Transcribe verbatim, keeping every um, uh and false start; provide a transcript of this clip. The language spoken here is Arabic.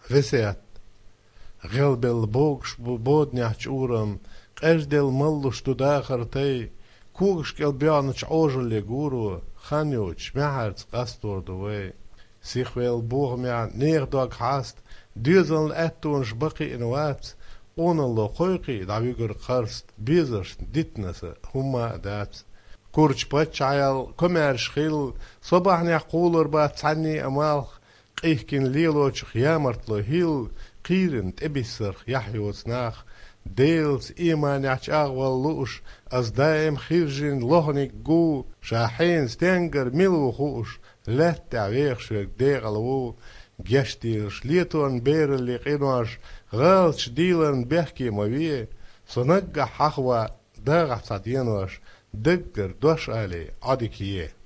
Vesiat, gelbel boogsch bodnjach uram, ersdel mallus du dagartei, koogsch gel bjanach ojele guru, chanjuch, meharts gastor de way. Sich wel boogmja neerdag haast, duurzel ettoon shbaki in waats, onal qoyqi, dawigur karst, bizers, ditnese, humma daats. كورش باتشايل كمار شخيل صباح نقولر باتعني أمال قيهكين ليلوش خيامرت له هيل قيرن تبسر يحيوس ناخ ديلز إيمان يحشاغ واللوش أز دايم خيرجين لهنك جو شاحين ستنجر ملو خوش لا تعويخ شوك ديغلو جشتيرش ليتون بير اللي قينوش غالش ديلن بيحكي مويه صنقع حخوة داغح صدينوش دقر دوش علي عدكيه